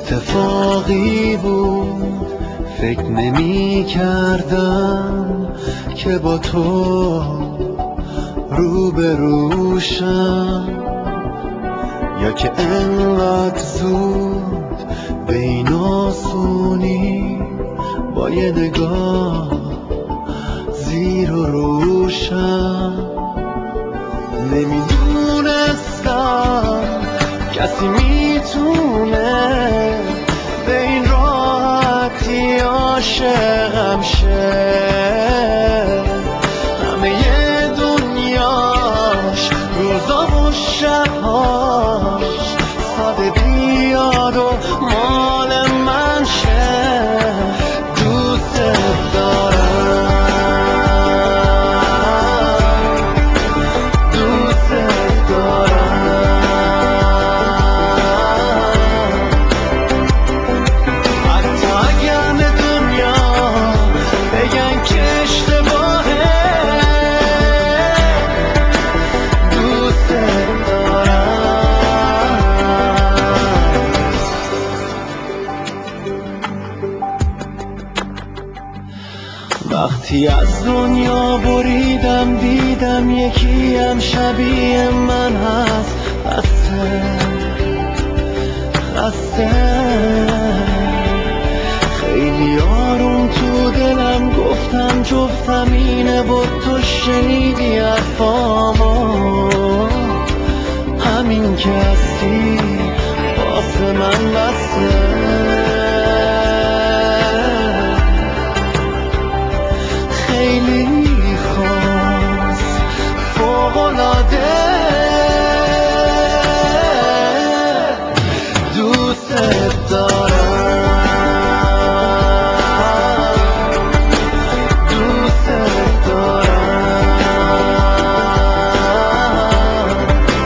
اتفاقی بود، فکر نمی کردم که با تو روبروشم، یا که انقدر زود به این آسونی با یه نگاه زیر و روشم. نمیدونستم کسی میتونه به این راحتی عاشقم شه، همه دنیاش روزا و شبهاش ساده بیاد و مال من شه. دوست دارم، دوست دارم، حتی اگر دنیا بگن که اشتباهه. دوست دارم. وقتی از دنیا بریدم دیدم یکی هم شبیه من هست، خسته خیلی آروم تو دلم گفتم جفتم اینه و تو شنیدی حرفامو. همین که هستی واسه من بسه، خیلی خاص فوق‌العاده. دوست دارم، دوست دارم،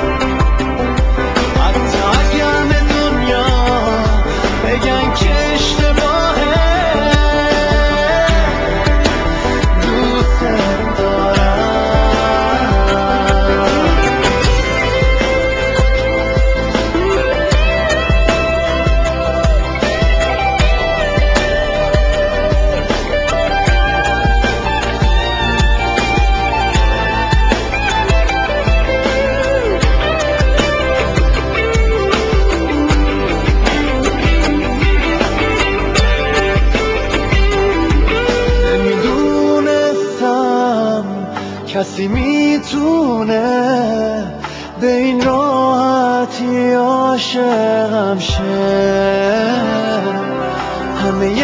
حتی اگر دنیا بگن که اشتباهه. دوست کسی میتونه به این راحتی عاشقم شه، همه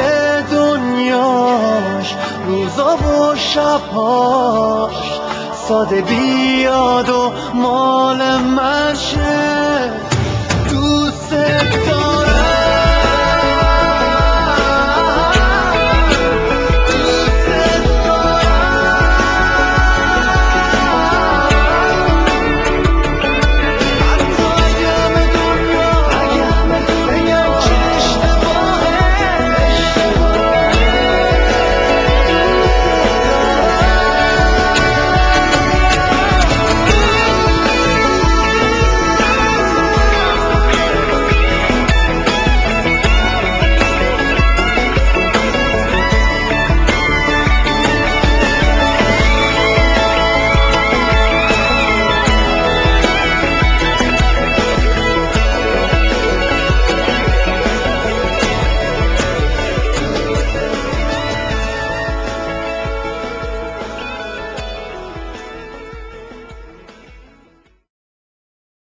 دنیاش روزا و شبهاش ساده بیاد و مال من شه. دوست دارم.